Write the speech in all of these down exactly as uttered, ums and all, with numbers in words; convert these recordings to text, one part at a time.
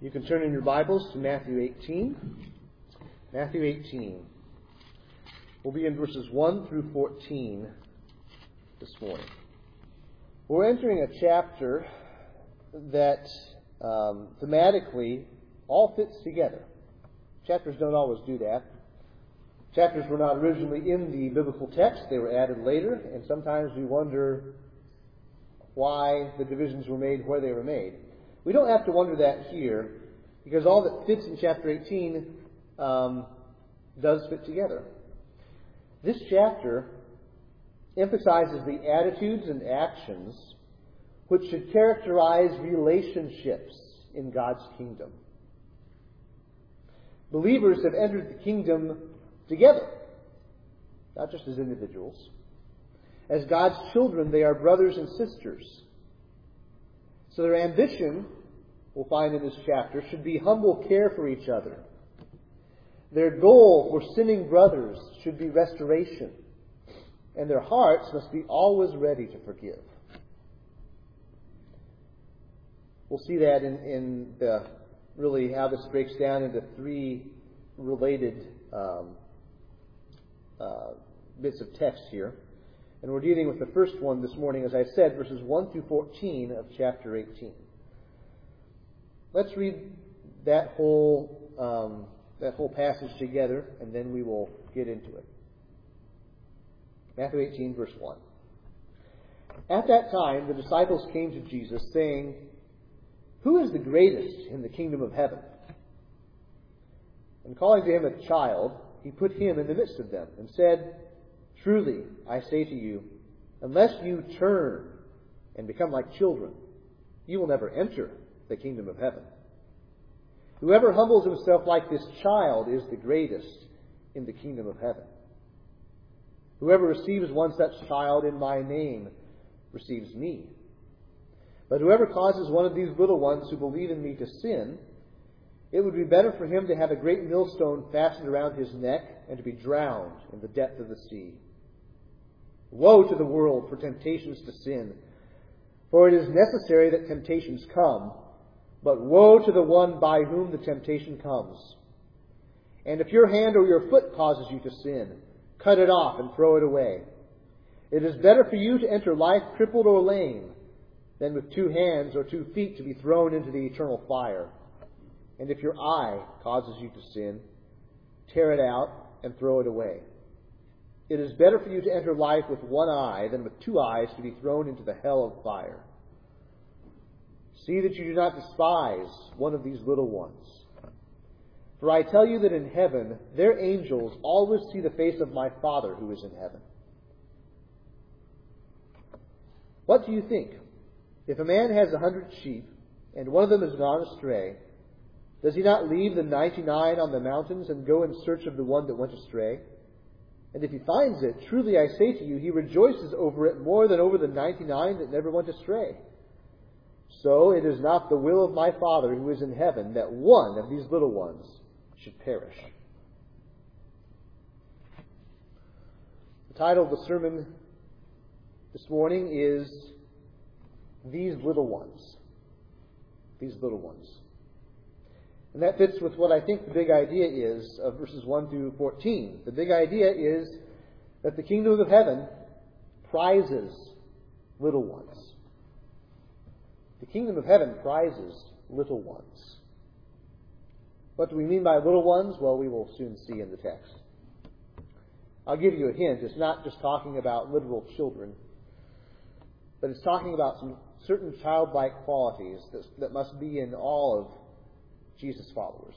You can turn in your Bibles to Matthew eighteen. Matthew eighteen. We'll be in verses one through fourteen this morning. We're entering a chapter that um, thematically all fits together. Chapters don't always do that. Chapters were not originally in the biblical text. They were added later, and sometimes we wonder why the divisions were made where they were made. We don't have to wonder that here, because all that fits in chapter eighteen um, does fit together. This chapter emphasizes the attitudes and actions which should characterize relationships in God's kingdom. Believers have entered the kingdom together, not just as individuals. As God's children, they are brothers and sisters. So their ambition, we'll find in this chapter, should be humble care for each other. Their goal for sinning brothers should be restoration. And their hearts must be always ready to forgive. We'll see that in, in the, really how this breaks down into three related um, uh, bits of text here. And we're dealing with the first one this morning, as I said, verses one through fourteen of chapter eighteen. Let's read that whole um, that whole passage together, and then we will get into it. Matthew eighteen, verse one. At that time, the disciples came to Jesus, saying, "Who is the greatest in the kingdom of heaven?" And calling to him a child, he put him in the midst of them, and said, "Truly, I say to you, unless you turn and become like children, you will never enter the kingdom of heaven. Whoever humbles himself like this child is the greatest in the kingdom of heaven. Whoever receives one such child in my name receives me. But whoever causes one of these little ones who believe in me to sin, it would be better for him to have a great millstone fastened around his neck and to be drowned in the depth of the sea. Woe to the world for temptations to sin, for it is necessary that temptations come, but woe to the one by whom the temptation comes. And if your hand or your foot causes you to sin, cut it off and throw it away. It is better for you to enter life crippled or lame than with two hands or two feet to be thrown into the eternal fire. And if your eye causes you to sin, tear it out and throw it away. It is better for you to enter life with one eye than with two eyes to be thrown into the hell of fire. See that you do not despise one of these little ones. For I tell you that in heaven their angels always see the face of my Father who is in heaven. What do you think? If a man has a hundred sheep, and one of them has gone astray, does he not leave the ninety-nine on the mountains and go in search of the one that went astray? And if he finds it, truly I say to you, he rejoices over it more than over the ninety-nine that never went astray. So it is not the will of my Father who is in heaven that one of these little ones should perish." The title of the sermon this morning is "These Little Ones." These little ones. And that fits with what I think the big idea is of verses one through fourteen. The big idea is that the kingdom of heaven prizes little ones. The kingdom of heaven prizes little ones. What do we mean by little ones? Well, we will soon see in the text. I'll give you a hint. It's not just talking about literal children, but it's talking about some certain childlike qualities that, that must be in all of Jesus' followers.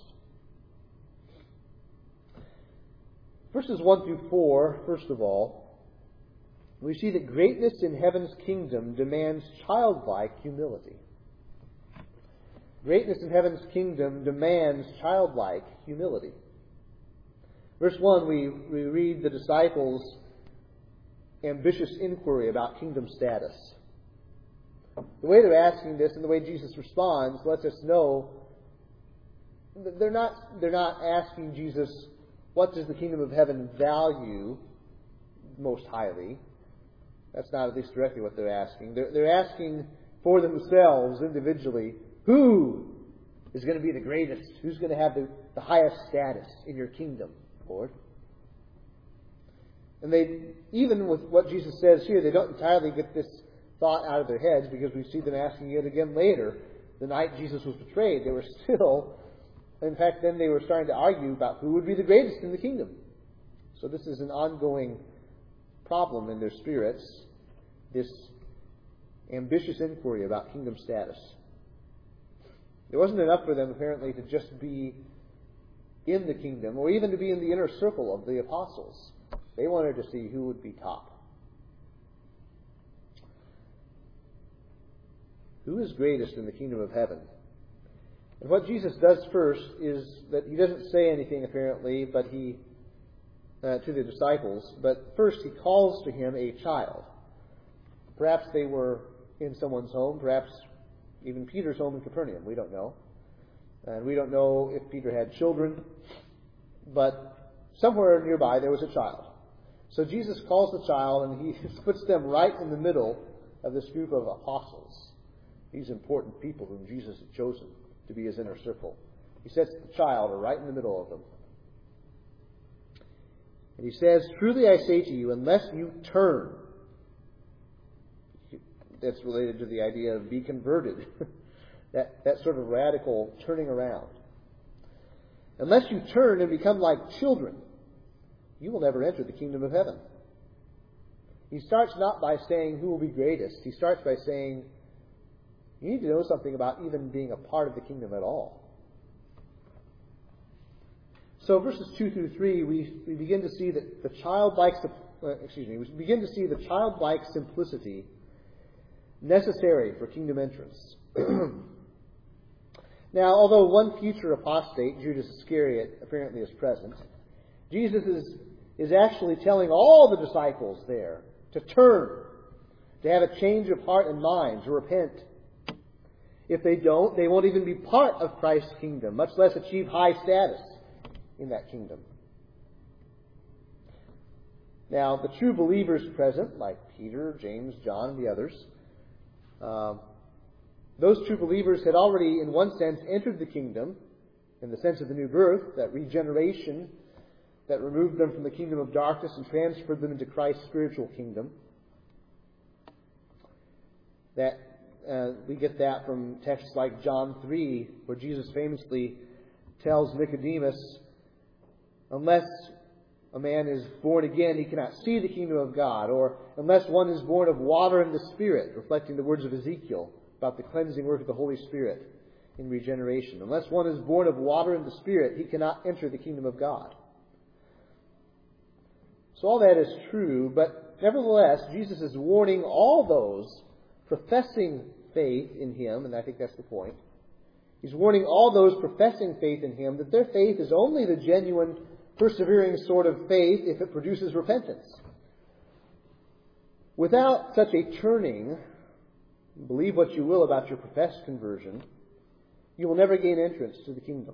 Verses one through four, first of all, we see that greatness in heaven's kingdom demands childlike humility. Greatness in heaven's kingdom demands childlike humility. Verse one, we, we read the disciples' ambitious inquiry about kingdom status. The way they're asking this and the way Jesus responds lets us know that they're not, they're not asking Jesus, what does the kingdom of heaven value most highly? That's not at least directly what they're asking. They're, they're asking for themselves individually, who is going to be the greatest? Who's going to have the, the highest status in your kingdom, Lord? And they, even with what Jesus says here, they don't entirely get this thought out of their heads, because we see them asking it again later. The night Jesus was betrayed, they were still, in fact, then they were starting to argue about who would be the greatest in the kingdom. So this is an ongoing problem in their spirits, this ambitious inquiry about kingdom status. It wasn't enough for them, apparently, to just be in the kingdom, or even to be in the inner circle of the apostles. They wanted to see who would be top. Who is greatest in the kingdom of heaven? And what Jesus does first is that he doesn't say anything, apparently, but he uh, to the disciples. But first he calls to him a child. Perhaps they were in someone's home, perhaps even Peter's home in Capernaum. We don't know. And we don't know if Peter had children. But somewhere nearby there was a child. So Jesus calls the child, and he puts them right in the middle of this group of apostles. These important people whom Jesus had chosen to be his inner circle. He sets the child right in the middle of them. And he says, "Truly I say to you, unless you turn," that's related to the idea of be converted, that, that sort of radical turning around. "Unless you turn and become like children, you will never enter the kingdom of heaven." He starts not by saying who will be greatest. He starts by saying, you need to know something about even being a part of the kingdom at all. So verses two through three, we, we begin to see that the childlike, uh, excuse me, we begin to see the childlike simplicity necessary for kingdom entrance. Now, although one future apostate, Judas Iscariot, apparently is present, Jesus is, is actually telling all the disciples there to turn, to have a change of heart and mind, to repent. If they don't, they won't even be part of Christ's kingdom, much less achieve high status in that kingdom. Now, the true believers present, like Peter, James, John, and the others, um, those true believers had already, in one sense, entered the kingdom, in the sense of the new birth, that regeneration that removed them from the kingdom of darkness and transferred them into Christ's spiritual kingdom. That Uh, we get that from texts like John three, where Jesus famously tells Nicodemus, unless a man is born again, he cannot see the kingdom of God. Or unless one is born of water and the Spirit, reflecting the words of Ezekiel about the cleansing work of the Holy Spirit in regeneration. Unless one is born of water and the Spirit, he cannot enter the kingdom of God. So all that is true, but nevertheless, Jesus is warning all those professing faith in Him, and I think that's the point. He's warning all those professing faith in Him that their faith is only the genuine, persevering sort of faith if it produces repentance. Without such a turning, believe what you will about your professed conversion, you will never gain entrance to the kingdom.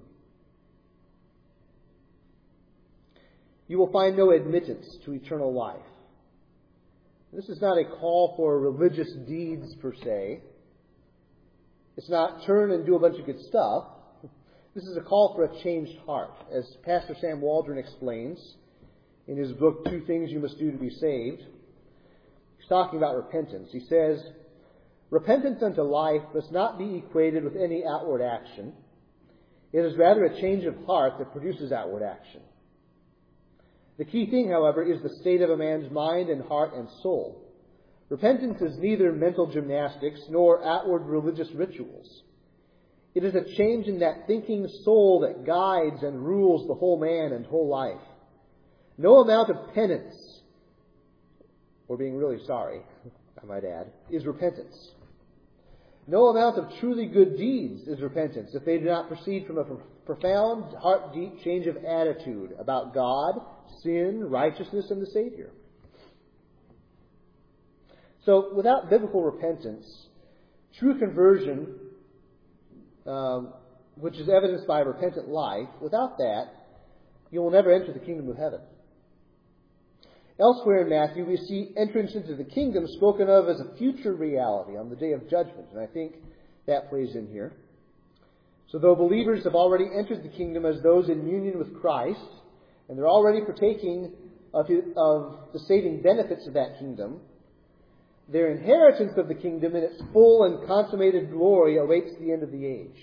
You will find no admittance to eternal life. This is not a call for religious deeds per se. It's not turn and do a bunch of good stuff. This is a call for a changed heart. As Pastor Sam Waldron explains in his book, Two Things You Must Do to Be Saved, he's talking about repentance. He says, repentance unto life must not be equated with any outward action. It is rather a change of heart that produces outward action. The key thing, however, is the state of a man's mind and heart and soul. Repentance is neither mental gymnastics nor outward religious rituals. It is a change in that thinking soul that guides and rules the whole man and whole life. No amount of penance, or being really sorry, I might add, is repentance. No amount of truly good deeds is repentance if they do not proceed from a profound, heart-deep change of attitude about God, sin, righteousness, and the Savior. So, without biblical repentance, true conversion, um, which is evidenced by a repentant life, without that, you will never enter the kingdom of heaven. Elsewhere in Matthew, we see entrance into the kingdom spoken of as a future reality on the day of judgment, and I think that plays in here. So though believers have already entered the kingdom as those in union with Christ, and they're already partaking of, his, of the saving benefits of that kingdom, their inheritance of the kingdom in its full and consummated glory awaits the end of the age.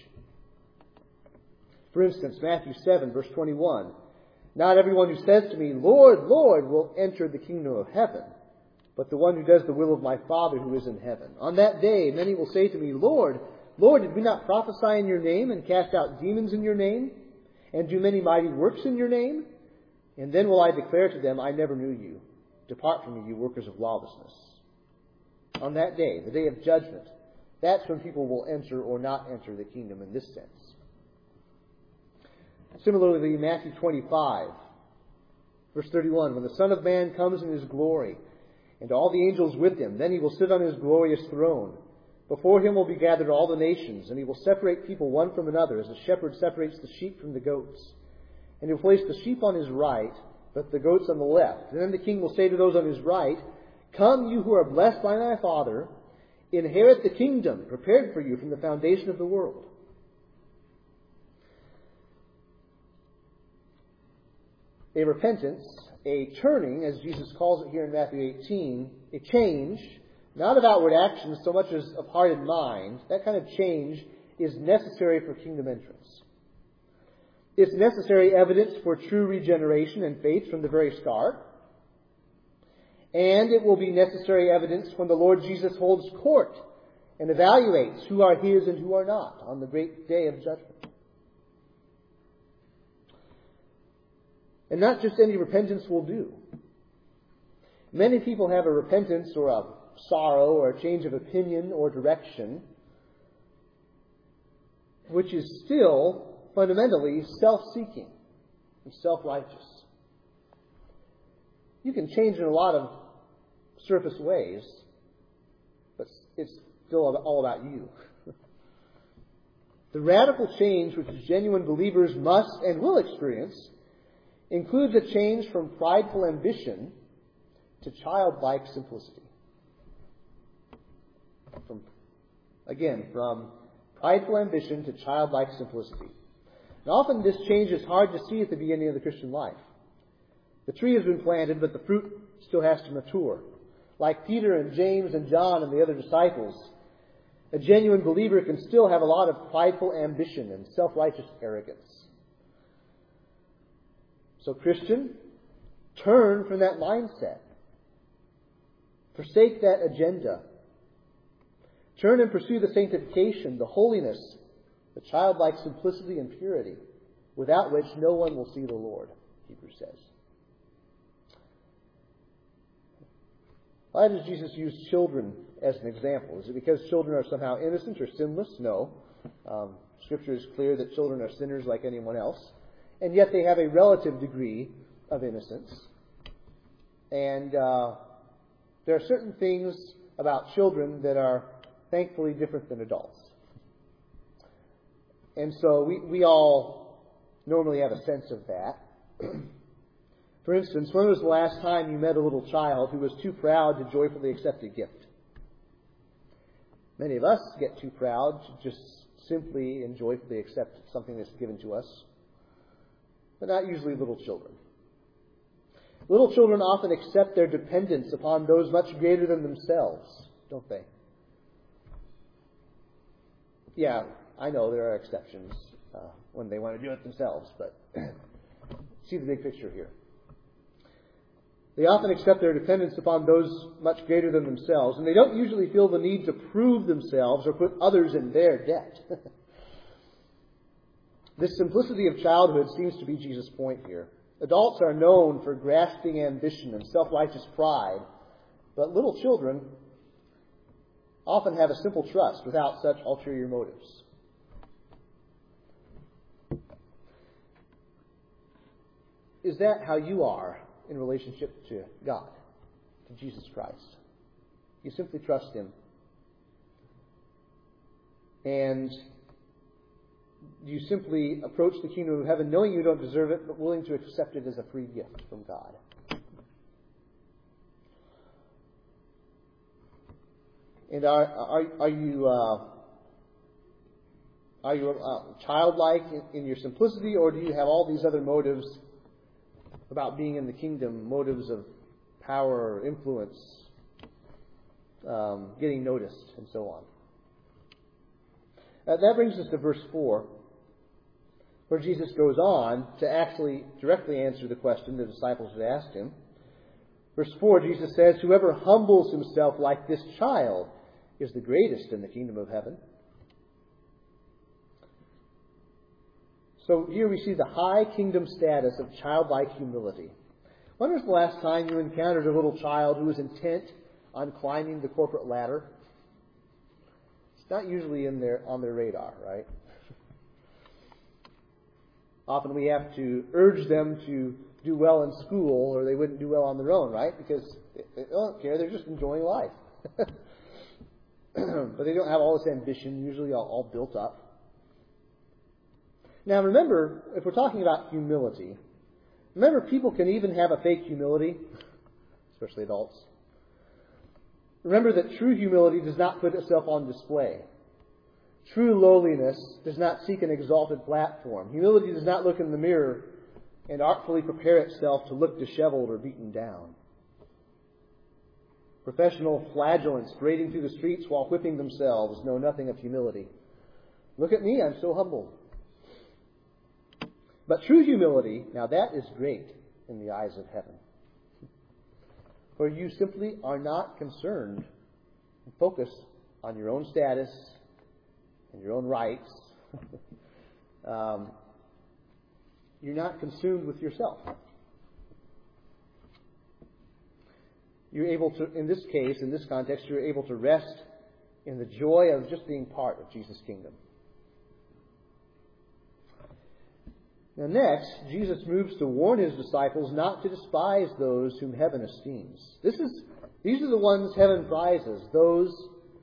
For instance, Matthew seven, verse twenty-one, "Not everyone who says to me, 'Lord, Lord,' will enter the kingdom of heaven, but the one who does the will of my Father who is in heaven. On that day many will say to me, 'Lord, Lord, did we not prophesy in your name, and cast out demons in your name, and do many mighty works in your name?' And then will I declare to them, 'I never knew you. Depart from me, you workers of lawlessness.'" On that day, the day of judgment, that's when people will enter or not enter the kingdom in this sense. Similarly, Matthew twenty-five, verse thirty-one, "When the Son of Man comes in his glory, and all the angels with him, then he will sit on his glorious throne. Before him will be gathered all the nations, and he will separate people one from another, as a shepherd separates the sheep from the goats. And he will place the sheep on his right, but the goats on the left. And then the king will say to those on his right, 'Come, you who are blessed by my Father, inherit the kingdom prepared for you from the foundation of the world.'" A repentance, a turning, as Jesus calls it here in Matthew eighteen, a change, not of outward actions so much as of heart and mind, that kind of change is necessary for kingdom entrance. It's necessary evidence for true regeneration and faith from the very start. And it will be necessary evidence when the Lord Jesus holds court and evaluates who are his and who are not on the great day of judgment. And not just any repentance will do. Many people have a repentance or a sorrow or a change of opinion or direction, which is still fundamentally self-seeking and self-righteous. You can change in a lot of surface ways, but it's still all about you. The radical change which genuine believers must and will experience includes a change from prideful ambition to childlike simplicity. From, again, from prideful ambition to childlike simplicity. And often this change is hard to see at the beginning of the Christian life. The tree has been planted, but the fruit still has to mature. Like Peter and James and John and the other disciples, a genuine believer can still have a lot of prideful ambition and self-righteous arrogance. So, Christian, turn from that mindset. Forsake that agenda. Turn and pursue the sanctification, the holiness, the childlike simplicity and purity, without which no one will see the Lord, Hebrews says. Why does Jesus use children as an example? Is it because children are somehow innocent or sinless? No. Um, Scripture is clear that children are sinners like anyone else. And yet they have a relative degree of innocence. And uh, there are certain things about children that are thankfully different than adults. And so we, we all normally have a sense of that. For instance, when was the last time you met a little child who was too proud to joyfully accept a gift? Many of us get too proud to just simply and joyfully accept something that's given to us. But not usually little children. Little children often accept their dependence upon those much greater than themselves, don't they? Yeah, I know there are exceptions uh, when they want to do it themselves, but see the big picture here. They often accept their dependence upon those much greater than themselves, and they don't usually feel the need to prove themselves or put others in their debt. This simplicity of childhood seems to be Jesus' point here. Adults are known for grasping ambition and self-righteous pride, but little children often have a simple trust without such ulterior motives. Is that how you are in relationship to God, to Jesus Christ? You simply trust Him. And you simply approach the kingdom of heaven knowing you don't deserve it, but willing to accept it as a free gift from God. And are, are, are you uh, are you uh, childlike in, in your simplicity, or do you have all these other motives about being in the kingdom, motives of power, influence, um, getting noticed, and so on? Uh, that brings us to verse four, where Jesus goes on to actually directly answer the question the disciples had asked him. Verse four, Jesus says, "Whoever humbles himself like this child is the greatest in the kingdom of heaven." So here we see the high kingdom status of childlike humility. When was the last time you encountered a little child who was intent on climbing the corporate ladder? It's not usually in their, on their radar, right? Often we have to urge them to do well in school, or they wouldn't do well on their own, right? Because they don't care, they're just enjoying life. But they don't have all this ambition, usually all, all built up. Now remember, if we're talking about humility, remember people can even have a fake humility, especially adults. Remember that true humility does not put itself on display. True lowliness does not seek an exalted platform. Humility does not look in the mirror and artfully prepare itself to look disheveled or beaten down. Professional flagellants parading through the streets while whipping themselves know nothing of humility. Look at me, I'm so humble. But true humility, now that is great in the eyes of heaven. For you simply are not concerned and focused on your own status and your own rights. um, you're not consumed with yourself. You're able to, in this case, in this context, you're able to rest in the joy of just being part of Jesus' kingdom. Now next, Jesus moves to warn his disciples not to despise those whom heaven esteems. This is, these are the ones heaven prizes, those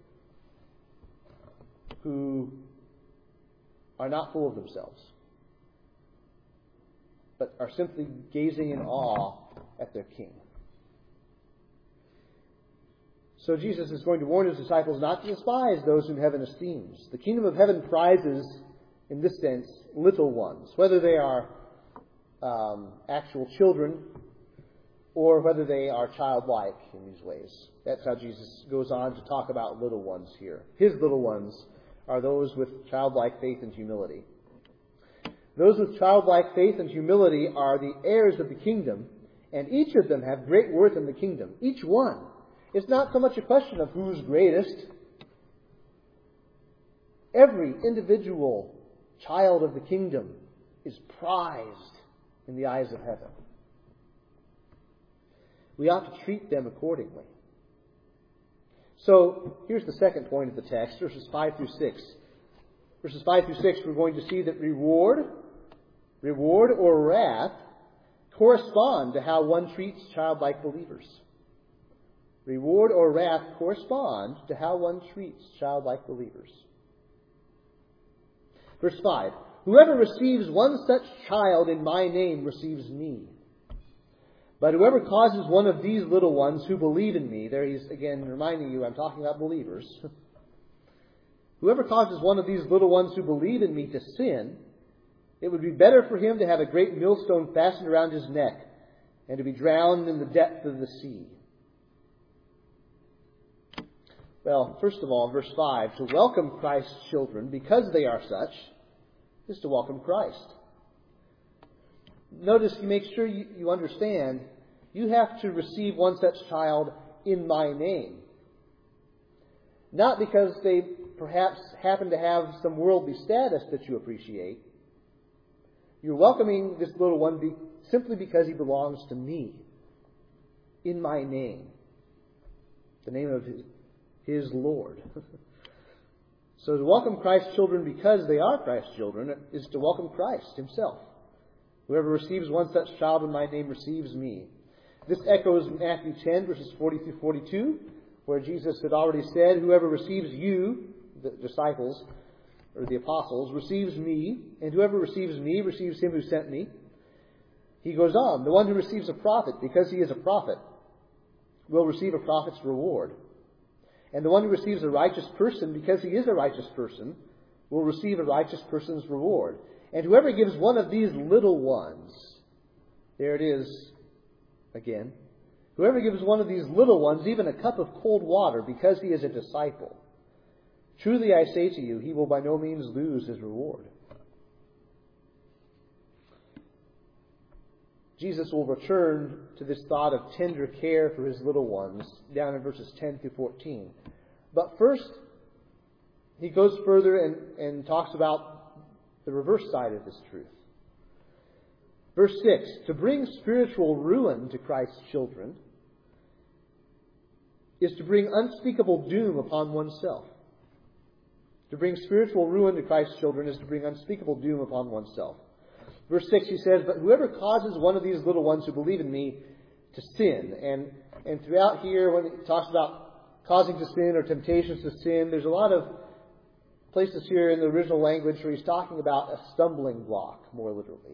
who are not full of themselves, but are simply gazing in awe at their King. So Jesus is going to warn his disciples not to despise those whom heaven esteems. The kingdom of heaven prizes, in this sense, little ones, whether they are um, actual children or whether they are childlike in these ways. That's how Jesus goes on to talk about little ones here. His little ones are those with childlike faith and humility. Those with childlike faith and humility are the heirs of the kingdom, and each of them have great worth in the kingdom. Each one. It's not so much a question of who's greatest. Every individual child of the kingdom is prized in the eyes of heaven. We ought to treat them accordingly. So, here's the second point of the text, verses five through six. Verses five through six, we're going to see that reward, reward or wrath, correspond to how one treats childlike believers. Reward or wrath correspond to how one treats childlike believers. Verse five, "Whoever receives one such child in my name receives me. But whoever causes one of these little ones who believe in me," there he's again reminding you I'm talking about believers. "Whoever causes one of these little ones who believe in me to sin, it would be better for him to have a great millstone fastened around his neck and to be drowned in the depth of the sea." Well, first of all, verse five, to welcome Christ's children, because they are such, is to welcome Christ. Notice, you make sure you, you understand, you have to receive one such child in my name. Not because they perhaps happen to have some worldly status that you appreciate. You're welcoming this little one be, simply because he belongs to me, in my name, the name of his, his Lord. So to welcome Christ's children because they are Christ's children is to welcome Christ himself. "Whoever receives one such child in my name receives me." This echoes Matthew ten, verses forty through forty-two, where Jesus had already said, "Whoever receives you," the disciples, or the apostles, "receives me, and whoever receives me receives him who sent me." He goes on, "The one who receives a prophet because he is a prophet will receive a prophet's reward. And the one who receives a righteous person because he is a righteous person will receive a righteous person's reward. And whoever gives one of these little ones, there it is again, whoever gives one of these little ones even a cup of cold water because he is a disciple, truly I say to you, he will by no means lose his reward. Jesus will return to this thought of tender care for his little ones down in verses ten through fourteen. But first, he goes further and, and talks about the reverse side of this truth. Verse six, to bring spiritual ruin to Christ's children is to bring unspeakable doom upon oneself. To bring spiritual ruin to Christ's children is to bring unspeakable doom upon oneself. Verse six, he says, but whoever causes one of these little ones who believe in me to sin. And, and throughout here, when it talks about causing to sin or temptations to sin, there's a lot of places here in the original language where he's talking about a stumbling block, more literally.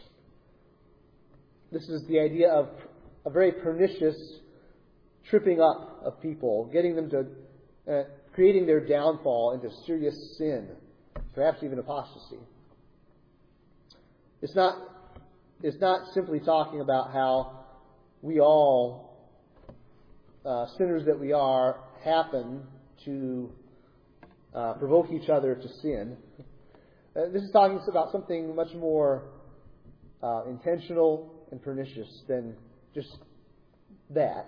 This is the idea of a very pernicious tripping up of people, getting them to, uh, creating their downfall into serious sin, perhaps even apostasy. It's not, it's not simply talking about how we all, uh, sinners that we are, happen to uh, provoke each other to sin. Uh, this is talking about something much more uh, intentional and pernicious than just that.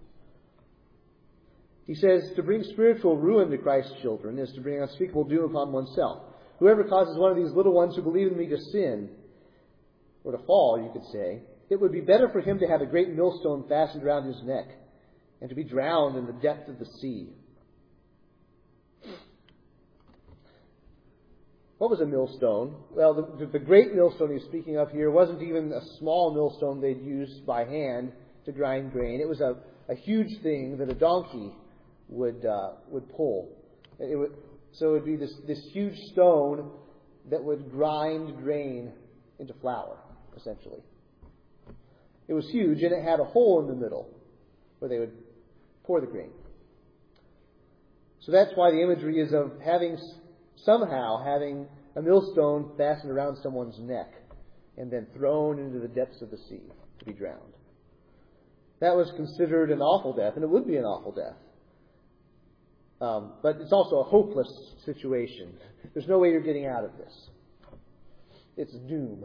He says, to bring spiritual ruin to Christ's children is to bring unspeakable doom upon oneself. Whoever causes one of these little ones who believe in me to sin, or to fall, you could say, it would be better for him to have a great millstone fastened around his neck and to be drowned in the depth of the sea. What was a millstone? Well, the, the great millstone he's speaking of here wasn't even a small millstone they'd used by hand to grind grain. It was a, a huge thing that a donkey would uh, would pull. It would, so it would be this, this huge stone that would grind grain into flour, essentially. It was huge, and it had a hole in the middle where they would pour the grain. So that's why the imagery is of having somehow having a millstone fastened around someone's neck and then thrown into the depths of the sea to be drowned. That was considered an awful death, and it would be an awful death. Um, but it's also a hopeless situation. There's no way you're getting out of this. It's doom.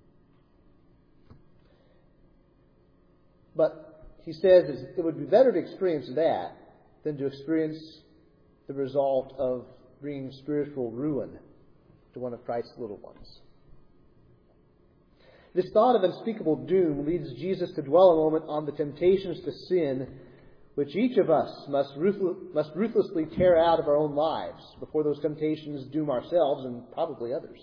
But he says it would be better to experience that than to experience the result of bringing spiritual ruin to one of Christ's little ones. This thought of unspeakable doom leads Jesus to dwell a moment on the temptations to sin which each of us must, ruthless, must ruthlessly tear out of our own lives before those temptations doom ourselves and probably others.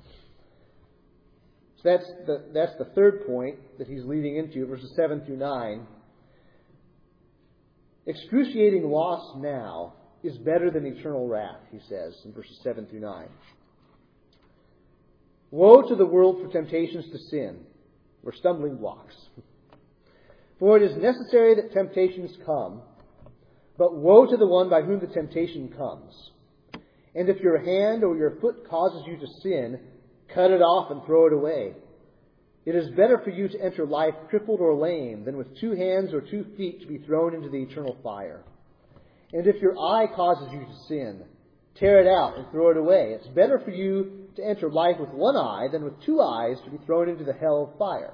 So that's the, that's the third point that he's leading into, verses seven through nine. Excruciating loss now is better than eternal wrath, he says in verses seven through nine. Woe to the world for temptations to sin, or stumbling blocks. For it is necessary that temptations come, but woe to the one by whom the temptation comes. And if your hand or your foot causes you to sin, cut it off and throw it away. It is better for you to enter life crippled or lame than with two hands or two feet to be thrown into the eternal fire. And if your eye causes you to sin, tear it out and throw it away. It's better for you to enter life with one eye than with two eyes to be thrown into the hell of fire.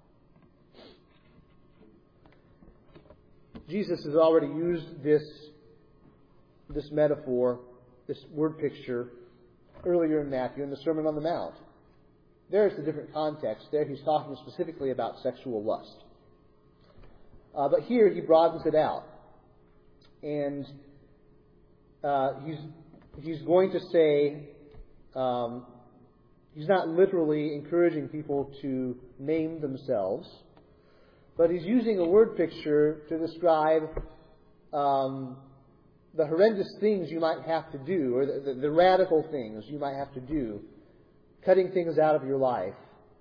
Jesus has already used this, this metaphor, this word picture, earlier in Matthew in the Sermon on the Mount. There's a different context. There he's talking specifically about sexual lust. Uh, but here he broadens it out. And uh, he's, he's going to say, um, he's not literally encouraging people to maim themselves, but he's using a word picture to describe um, the horrendous things you might have to do, or the, the, the radical things you might have to do, cutting things out of your life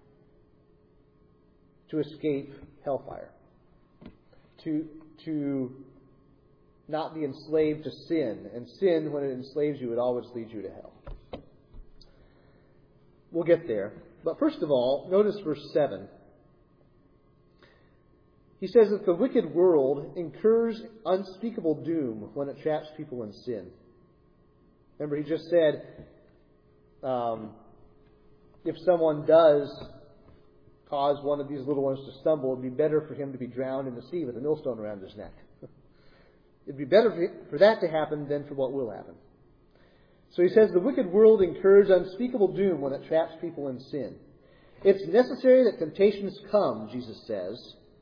to escape hellfire, to to not be enslaved to sin. And sin, when it enslaves you, it always leads you to hell. we'll get there. But first of all, notice verse seven. He says that the wicked world incurs unspeakable doom when it traps people in sin. Remember, he just said, um, if someone does cause one of these little ones to stumble, it'd be better for him to be drowned in the sea with a millstone around his neck. It'd be better for that to happen than for what will happen. So he says the wicked world incurs unspeakable doom when it traps people in sin. It's necessary that temptations come, Jesus says.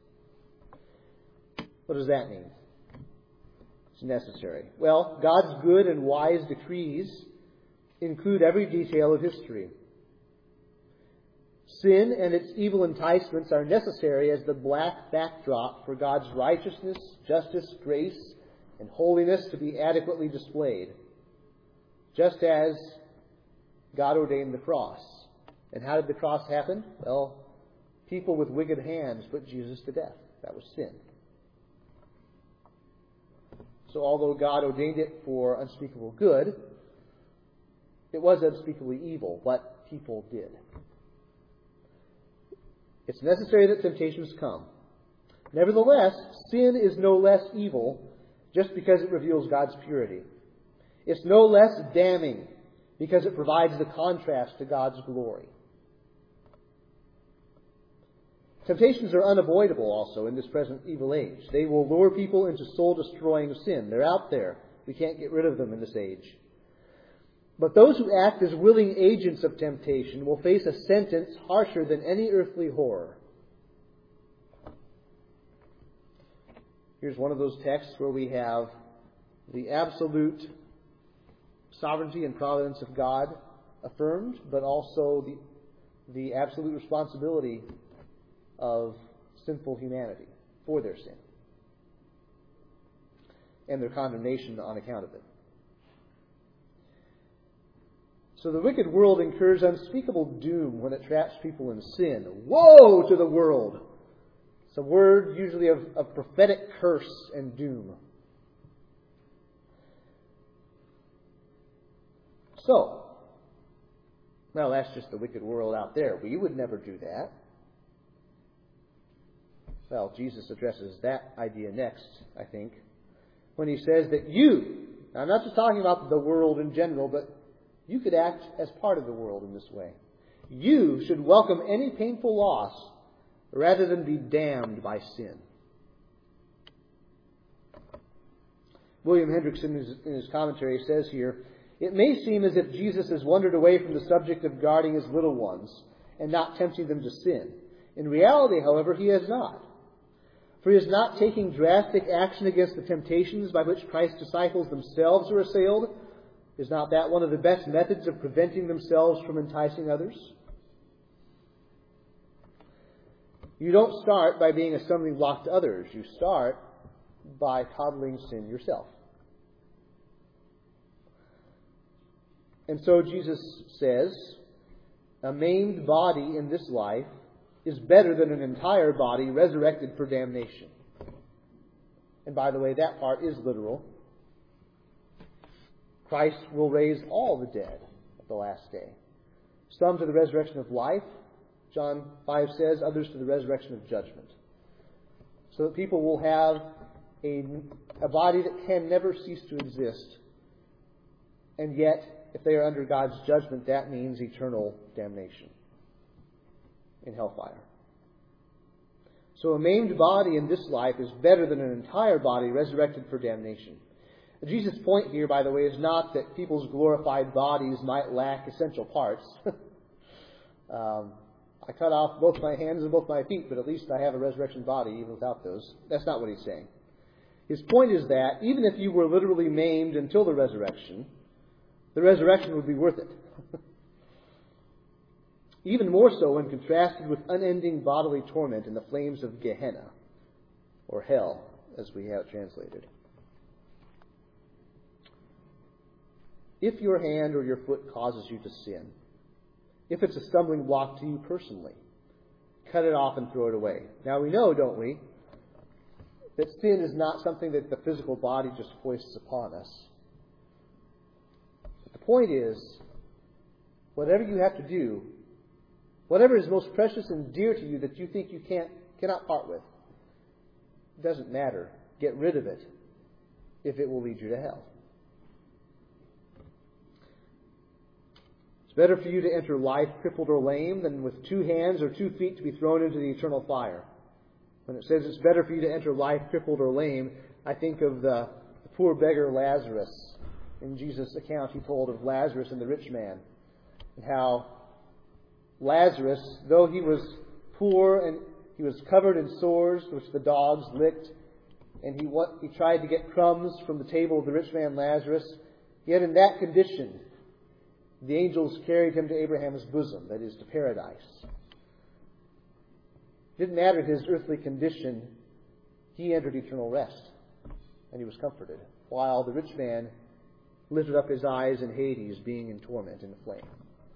What does that mean? It's necessary. Well, God's good and wise decrees include every detail of history. Sin and its evil enticements are necessary as the black backdrop for God's righteousness, justice, grace, and holiness to be adequately displayed. Just as God ordained the cross. And how did the cross happen? Well, people with wicked hands put Jesus to death. That was sin. So although God ordained it for unspeakable good, it was unspeakably evil what people did. It's necessary that temptations come. Nevertheless, sin is no less evil just because it reveals God's purity. It's no less damning because it provides the contrast to God's glory. Temptations are unavoidable also in this present evil age. They will lure people into soul-destroying sin. They're out there. We can't get rid of them in this age. But those who act as willing agents of temptation will face a sentence harsher than any earthly horror. Here's one of those texts where we have the absolute sovereignty and providence of God affirmed, but also the, the absolute responsibility of sinful humanity for their sin and their condemnation on account of it. So the wicked world incurs unspeakable doom when it traps people in sin. Woe to the world! It's a word usually of, of prophetic curse and doom. So, well, that's just the wicked world out there. We would never do that. Well, Jesus addresses that idea next, I think, when he says that you, now I'm not just talking about the world in general, but you could act as part of the world in this way. You should welcome any painful loss rather than be damned by sin. William Hendriksen, in his, in his commentary, says here, it may seem as if Jesus has wandered away from the subject of guarding his little ones and not tempting them to sin. In reality, however, he has not. For he is not taking drastic action against the temptations by which Christ's disciples themselves are assailed. Is not that one of the best methods of preventing themselves from enticing others? You don't start by being a stumbling block to others. You start by coddling sin yourself. And so Jesus says, a maimed body in this life is better than an entire body resurrected for damnation. And by the way, that part is literal. Christ will raise all the dead at the last day. Some to the resurrection of life, John five says, others to the resurrection of judgment. So that people will have a, a body that can never cease to exist. And yet, if they are under God's judgment, that means eternal damnation in hellfire. So a maimed body in this life is better than an entire body resurrected for damnation. Jesus' point here, by the way, is not that people's glorified bodies might lack essential parts. um, I cut off both my hands and both my feet, but at least I have a resurrection body even without those. That's not what he's saying. His point is that even if you were literally maimed until the resurrection, the resurrection would be worth it. Even more so when contrasted with unending bodily torment in the flames of Gehenna, or hell, as we have it translated. If your hand or your foot causes you to sin, if it's a stumbling block to you personally, cut it off and throw it away. Now we know, don't we, that sin is not something that the physical body just foists upon us. But the point is, whatever you have to do, Whatever is most precious and dear to you that you think you can't cannot part with, it doesn't matter. Get rid of it if it will lead you to hell. It's better for you to enter life crippled or lame than with two hands or two feet to be thrown into the eternal fire. When it says it's better for you to enter life crippled or lame, I think of the, the poor beggar Lazarus. In Jesus' account, he told of Lazarus and the rich man, and how Lazarus, though he was poor and he was covered in sores which the dogs licked, and he what, he tried to get crumbs from the table of the rich man Lazarus, yet in that condition, the angels carried him to Abraham's bosom, that is, to paradise. It didn't matter his earthly condition, he entered eternal rest, and he was comforted, while the rich man lifted up his eyes in Hades, being in torment in the flame.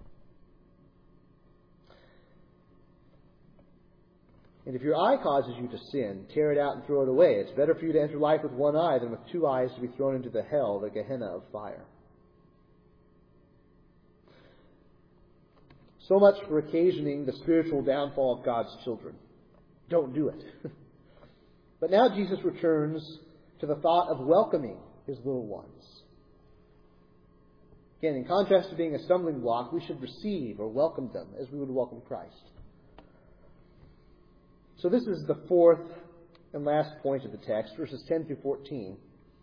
And if your eye causes you to sin, tear it out and throw it away. It's better for you to enter life with one eye than with two eyes to be thrown into the hell, the Gehenna of fire. So much for occasioning the spiritual downfall of God's children. Don't do it. But now Jesus returns to the thought of welcoming his little ones. Again, in contrast to being a stumbling block, we should receive or welcome them as we would welcome Christ. So this is the fourth and last point of the text, verses ten through fourteen.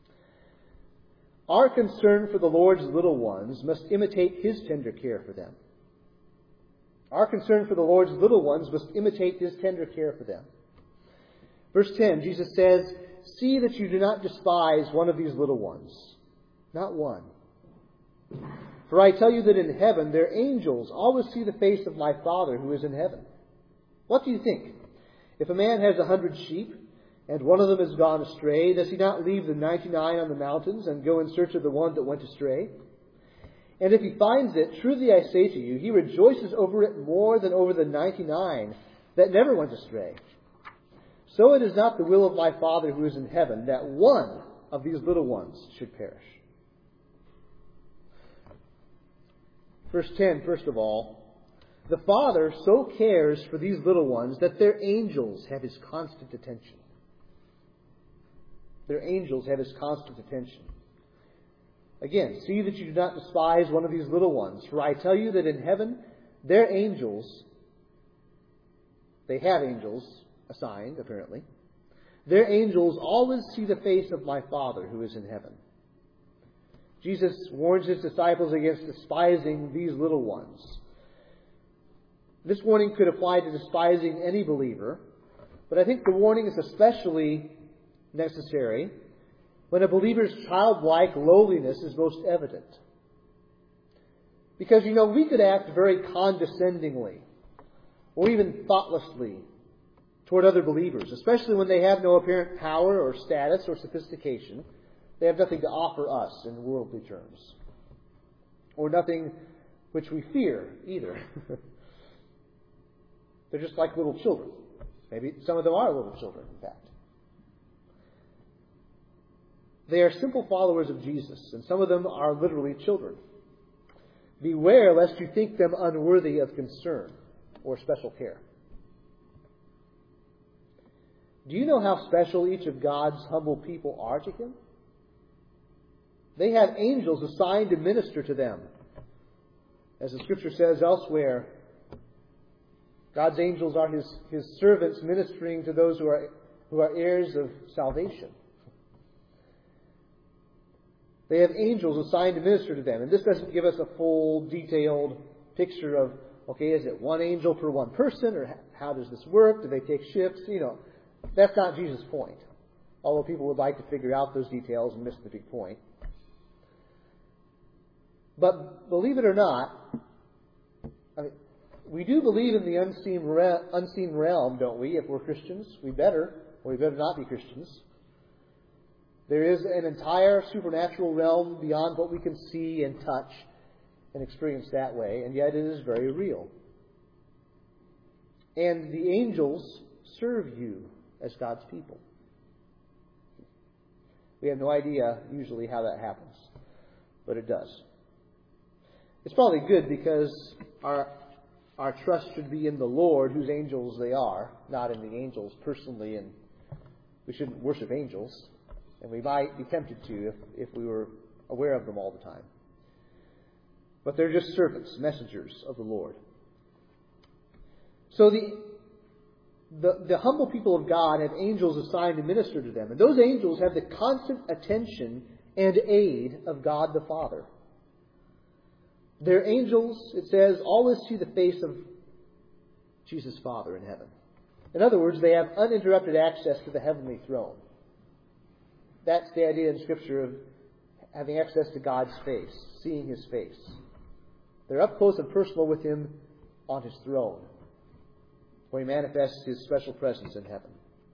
Our concern for the Lord's little ones must imitate his tender care for them. Our concern for the Lord's little ones must imitate his tender care for them. Verse ten, Jesus says, "See that you do not despise one of these little ones." Not one. "For I tell you that in heaven their angels always see the face of my Father who is in heaven. What do you think? If a man has a hundred sheep, and one of them has gone astray, does he not leave the ninety-nine on the mountains and go in search of the one that went astray? And if he finds it, truly I say to you, he rejoices over it more than over the ninety-nine that never went astray. So it is not the will of my Father who is in heaven that one of these little ones should perish." Verse ten, first of all, the Father so cares for these little ones that their angels have his constant attention. Their angels have his constant attention. Again, see that you do not despise one of these little ones. For I tell you that in heaven, their angels, they have angels assigned, apparently. Their angels always see the face of my Father who is in heaven. Jesus warns his disciples against despising these little ones. This warning could apply to despising any believer, but I think the warning is especially necessary when a believer's childlike lowliness is most evident. Because, you know, we could act very condescendingly or even thoughtlessly toward other believers, especially when they have no apparent power or status or sophistication. They have nothing to offer us in worldly terms, or nothing which we fear either. They're just like little children. Maybe some of them are little children, in fact. They are simple followers of Jesus, and some of them are literally children. Beware lest you think them unworthy of concern or special care. Do you know how special each of God's humble people are to him? They have angels assigned to minister to them. As the Scripture says elsewhere, God's angels are his, his servants ministering to those who are, who are heirs of salvation. They have angels assigned to minister to them. And this doesn't give us a full, detailed picture of, okay, is it one angel per one person? Or how does this work? Do they take shifts? You know, that's not Jesus' point. Although people would like to figure out those details and miss the big point. But believe it or not, I mean, we do believe in the unseen, re- unseen realm, don't we, if we're Christians? We better, or we better not be Christians. There is an entire supernatural realm beyond what we can see and touch and experience that way, and yet it is very real. And the angels serve you as God's people. We have no idea usually how that happens, but it does. It's probably good because our our trust should be in the Lord, whose angels they are, not in the angels personally, and we shouldn't worship angels, and we might be tempted to if, if we were aware of them all the time. But they're just servants, messengers of the Lord. So the, the, the humble people of God have angels assigned to minister to them, and those angels have the constant attention and aid of God the Father. Their angels, it says, always see the face of Jesus' Father in heaven. In other words, they have uninterrupted access to the heavenly throne. That's the idea in Scripture of having access to God's face, seeing His face. They're up close and personal with Him on His throne, where He manifests His special presence in heaven.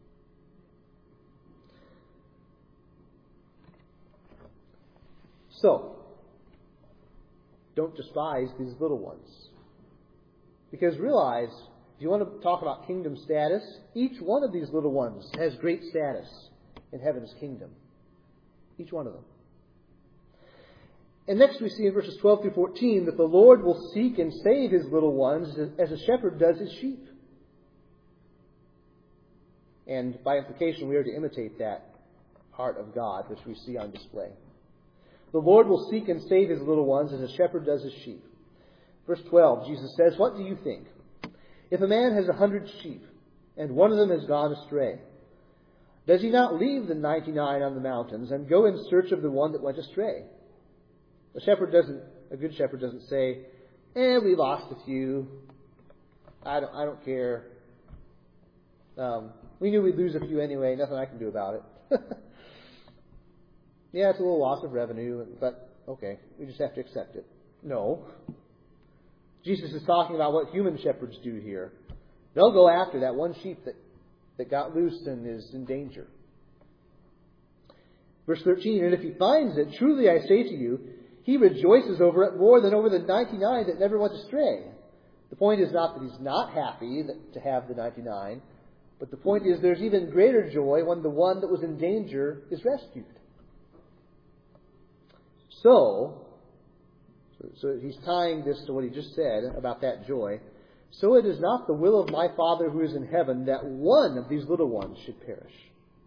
So, don't despise these little ones. Because realize, if you want to talk about kingdom status, each one of these little ones has great status in heaven's kingdom. Each one of them. And next we see in verses twelve through fourteen that the Lord will seek and save His little ones as a shepherd does his sheep. And by implication, we are to imitate that heart of God, which we see on display. The Lord will seek and save His little ones as a shepherd does his sheep. Verse twelve, Jesus says, "What do you think? If a man has a hundred sheep, and one of them has gone astray, does he not leave the ninety-nine on the mountains and go in search of the one that went astray? A shepherd doesn't, a good shepherd doesn't say, eh, we lost a few. I don't, I don't care. Um, we knew we'd lose a few anyway. Nothing I can do about it. Yeah, it's a little loss of revenue, but okay, we just have to accept it." No. Jesus is talking about what human shepherds do here. They'll go after that one sheep that, that got loose and is in danger. Verse thirteen, "And if he finds it, truly I say to you, he rejoices over it more than over the ninety-nine that never went astray." The point is not that he's not happy to have the ninety-nine, but the point is there's even greater joy when the one that was in danger is rescued. So, so he's tying this to what he just said about that joy. "So it is not the will of my Father who is in heaven that one of these little ones should perish."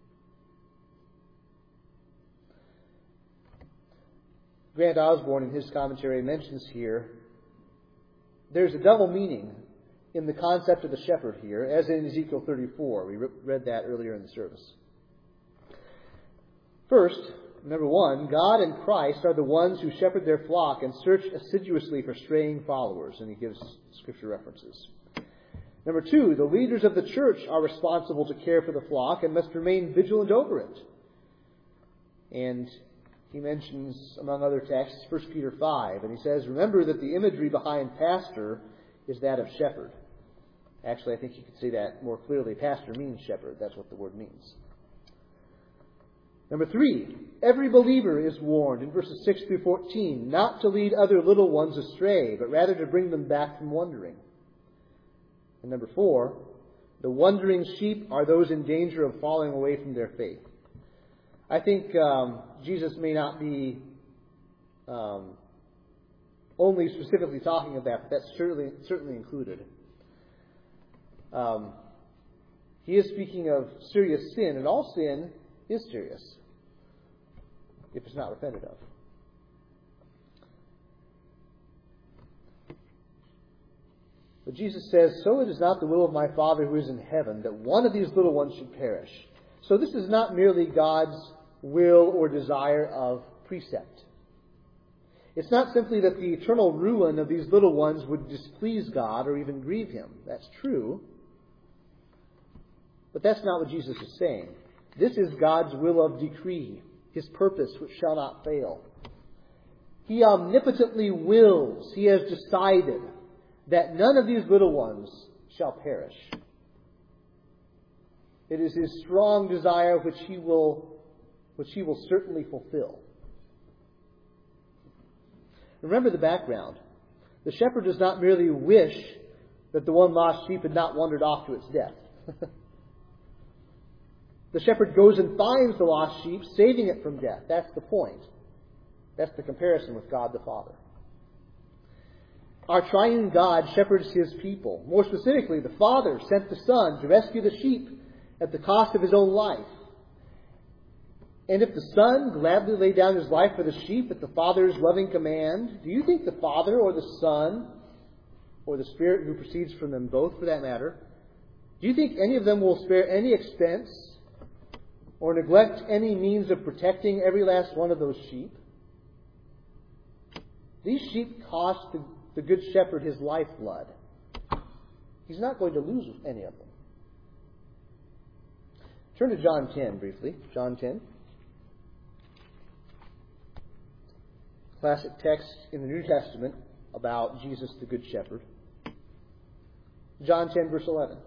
Grant Osborne, in his commentary, mentions here there's a double meaning in the concept of the shepherd here, as in Ezekiel thirty-four. We read that earlier in the service. First, number one, God and Christ are the ones who shepherd their flock and search assiduously for straying followers, and he gives scripture references. Number two, the leaders of the church are responsible to care for the flock and must remain vigilant over it. And he mentions, among other texts, First Peter five, and he says, "Remember that the imagery behind pastor is that of shepherd." Actually, I think you could say that more clearly. Pastor means shepherd. That's what the word means. Number three, every believer is warned in verses six through fourteen not to lead other little ones astray, but rather to bring them back from wandering. And number four, the wandering sheep are those in danger of falling away from their faith. I think um, Jesus may not be um, only specifically talking about that, but that's certainly, certainly included. Um, he is speaking of serious sin, and all sin is serious if it's not repented of. But Jesus says, "So it is not the will of my Father who is in heaven that one of these little ones should perish." So this is not merely God's will or desire of precept. It's not simply that the eternal ruin of these little ones would displease God or even grieve Him. That's true. But that's not what Jesus is saying. This is God's will of decree, His purpose which shall not fail. He omnipotently wills, He has decided that none of these little ones shall perish. It is His strong desire which He will, which He will certainly fulfill. Remember the background. The shepherd does not merely wish that the one lost sheep had not wandered off to its death. The shepherd goes and finds the lost sheep, saving it from death. That's the point. That's the comparison with God the Father. our triune God shepherds His people. More specifically, the Father sent the Son to rescue the sheep at the cost of His own life. And if the Son gladly laid down His life for the sheep at the Father's loving command, do you think the Father or the Son, or the Spirit who proceeds from them both for that matter, do you think any of them will spare any expense or neglect any means of protecting every last one of those sheep? These sheep cost the, the Good Shepherd his lifeblood. He's not going to lose any of them. Turn to John ten briefly. John ten. Classic text in the New Testament about Jesus the Good Shepherd. John ten, verse eleven.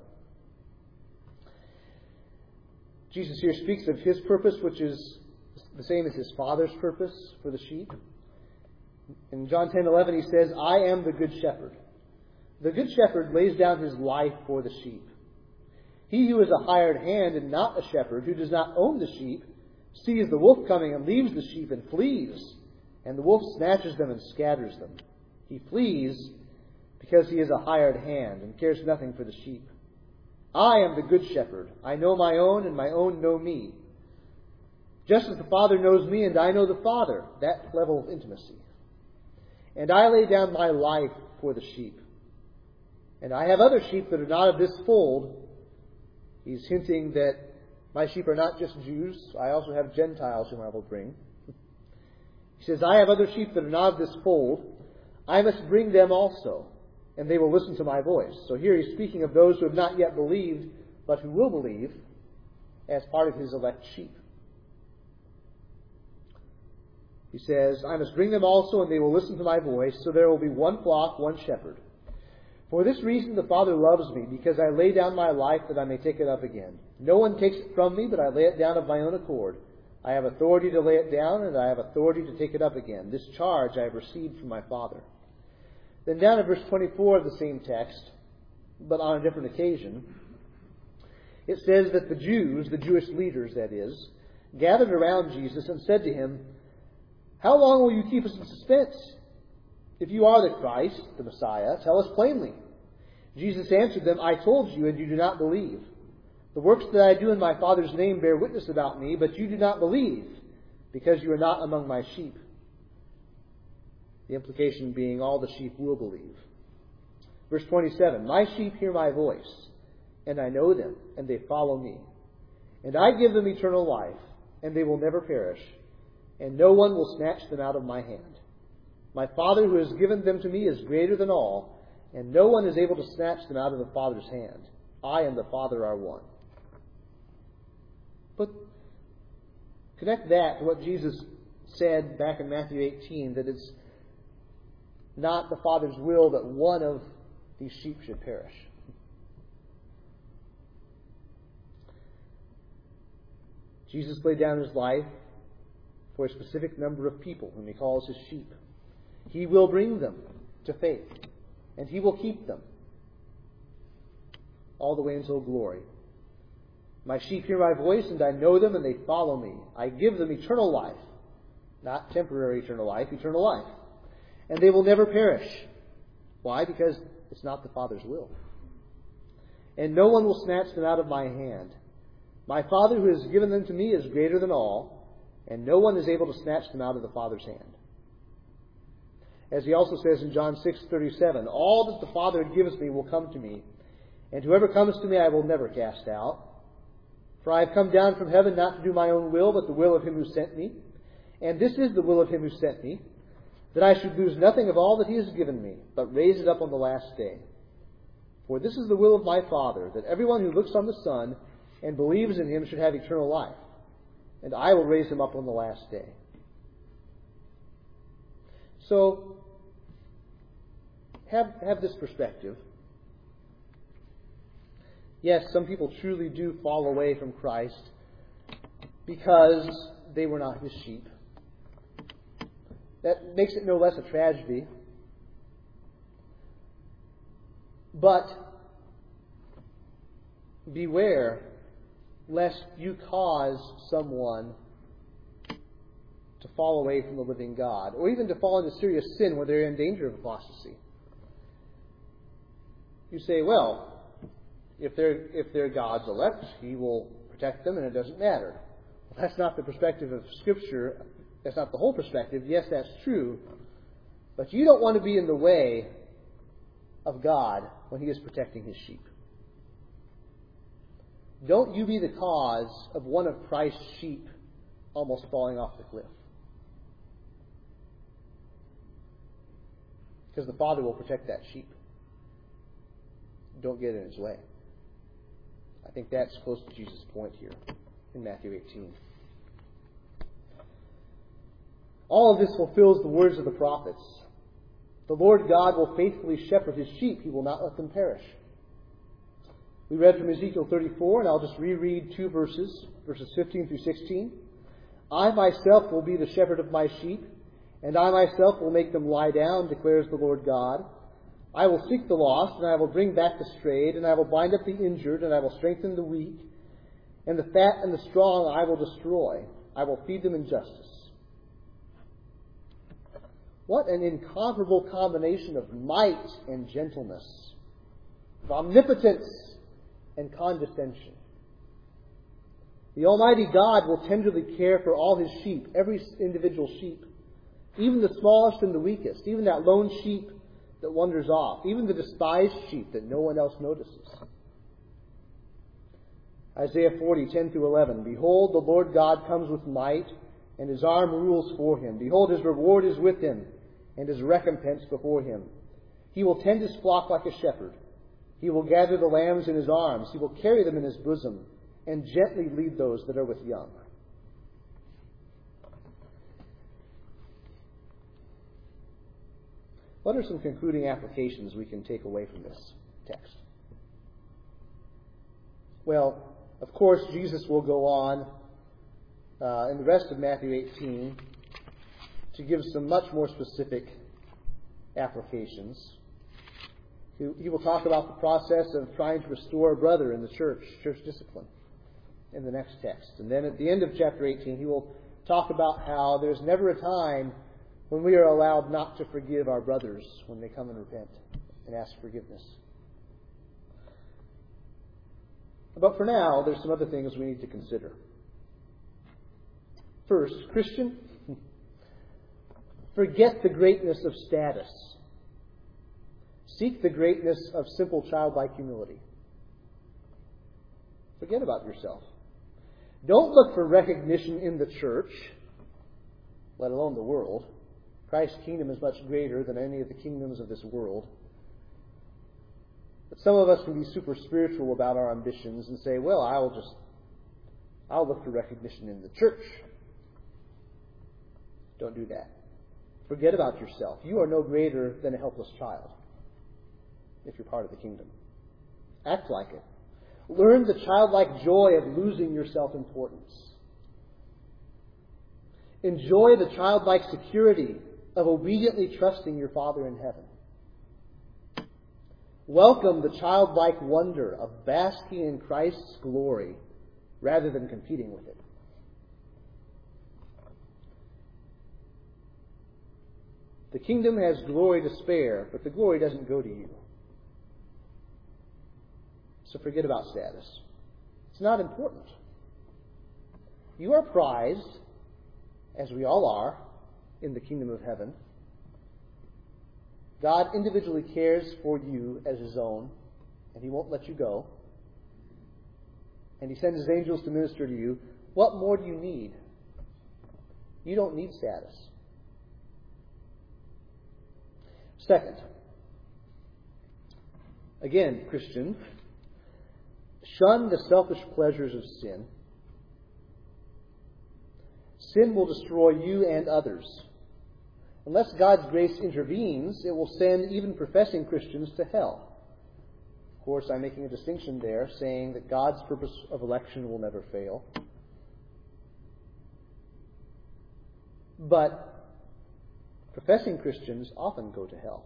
Jesus here speaks of His purpose, which is the same as His Father's purpose for the sheep. In John ten eleven, He says, I am the Good Shepherd. The Good Shepherd lays down His life for the sheep. He who is a hired hand and not a shepherd, who does not own the sheep, sees the wolf coming and leaves the sheep and flees. And the wolf snatches them and scatters them. He flees because he is a hired hand and cares nothing for the sheep. I am the Good Shepherd. I know my own, and my own know me. Just as the Father knows me, and I know the Father. That level of intimacy. And I lay down my life for the sheep. And I have other sheep that are not of this fold. He's hinting that my sheep are not just Jews. I also have Gentiles whom I will bring. He says, I have other sheep that are not of this fold. I must bring them also, and they will listen to my voice. So here he's speaking of those who have not yet believed, but who will believe as part of His elect sheep. He says, I must bring them also, and they will listen to my voice, so there will be one flock, one shepherd. For this reason the Father loves me, because I lay down my life that I may take it up again. No one takes it from me, but I lay it down of my own accord. I have authority to lay it down, and I have authority to take it up again. This charge I have received from my Father. Then down at verse twenty-four of the same text, but on a different occasion, it says that the Jews, the Jewish leaders that is, gathered around Jesus and said to Him, How long will you keep us in suspense? If you are the Christ, the Messiah, tell us plainly. Jesus answered them, I told you, and you do not believe. The works that I do in my Father's name bear witness about me, but you do not believe, because you are not among my sheep. The implication being all the sheep will believe. Verse twenty-seven, My sheep hear my voice, and I know them, and they follow me. And I give them eternal life, and they will never perish, and no one will snatch them out of my hand. My Father who has given them to me is greater than all, and no one is able to snatch them out of the Father's hand. I and the Father are one. But connect that to what Jesus said back in Matthew eighteen, that it's not the Father's will that one of these sheep should perish. Jesus laid down His life for a specific number of people whom He calls His sheep. He will bring them to faith, and He will keep them all the way until glory. My sheep hear my voice, and I know them, and they follow me. I give them eternal life. Not temporary eternal life, eternal life. And they will never perish. Why? Because it's not the Father's will. And no one will snatch them out of my hand. My Father who has given them to me is greater than all, and no one is able to snatch them out of the Father's hand. As He also says in John six thirty-seven, All that the Father gives me will come to me, and whoever comes to me I will never cast out. For I have come down from heaven not to do my own will, but the will of Him who sent me. And this is the will of Him who sent me, that I should lose nothing of all that He has given me, but raise it up on the last day. For this is the will of my Father, that everyone who looks on the Son and believes in Him should have eternal life, and I will raise him up on the last day. So, have, have this perspective. Yes, some people truly do fall away from Christ because they were not His sheep. That makes it no less a tragedy. But beware lest you cause someone to fall away from the living God, or even to fall into serious sin where they're in danger of apostasy. You say, well, if they're, if they're God's elect, He will protect them and it doesn't matter. Well, that's not the perspective of Scripture. That's not the whole perspective. Yes, that's true. But you don't want to be in the way of God when He is protecting His sheep. Don't you be the cause of one of Christ's sheep almost falling off the cliff. Because the Father will protect that sheep. Don't get in His way. I think that's close to Jesus' point here in Matthew eighteen. All of this fulfills the words of the prophets. The Lord God will faithfully shepherd His sheep. He will not let them perish. We read from Ezekiel thirty-four, and I'll just reread two verses, verses fifteen through sixteen. I myself will be the shepherd of my sheep, and I myself will make them lie down, declares the Lord God. I will seek the lost, and I will bring back the strayed, and I will bind up the injured, and I will strengthen the weak, and the fat and the strong I will destroy. I will feed them in justice. What an incomparable combination of might and gentleness, of omnipotence and condescension. The Almighty God will tenderly care for all His sheep, every individual sheep, even the smallest and the weakest, even that lone sheep that wanders off, even the despised sheep that no one else notices. Isaiah forty, ten through eleven. Behold, the Lord God comes with might, and His arm rules for Him. Behold, His reward is with Him, and His recompense before Him. He will tend His flock like a shepherd. He will gather the lambs in His arms. He will carry them in His bosom, and gently lead those that are with young. What are some concluding applications we can take away from this text? Well, of course, Jesus will go on uh, in the rest of Matthew eighteen to give some much more specific applications. He, he will talk about the process of trying to restore a brother in the church, church discipline, in the next text. And then at the end of chapter eighteen, he will talk about how there's never a time when we are allowed not to forgive our brothers when they come and repent and ask forgiveness. But for now, there's some other things we need to consider. First, Christian, forget the greatness of status. Seek the greatness of simple childlike humility. Forget about yourself. Don't look for recognition in the church, let alone the world. Christ's kingdom is much greater than any of the kingdoms of this world. But some of us can be super spiritual about our ambitions and say, well, I'll just, I'll look for recognition in the church. Don't do that. Forget about yourself. You are no greater than a helpless child if you're part of the kingdom. Act like it. Learn the childlike joy of losing your self-importance. Enjoy the childlike security of obediently trusting your Father in heaven. Welcome the childlike wonder of basking in Christ's glory rather than competing with it. The kingdom has glory to spare, but the glory doesn't go to you. So forget about status. It's not important. You are prized, as we all are, in the kingdom of heaven. God individually cares for you as His own, and He won't let you go. And He sends His angels to minister to you. What more do you need? You don't need status. Second, again, Christian, shun the selfish pleasures of sin. Sin will destroy you and others. Unless God's grace intervenes, it will send even professing Christians to hell. Of course, I'm making a distinction there, saying that God's purpose of election will never fail. But professing Christians often go to hell.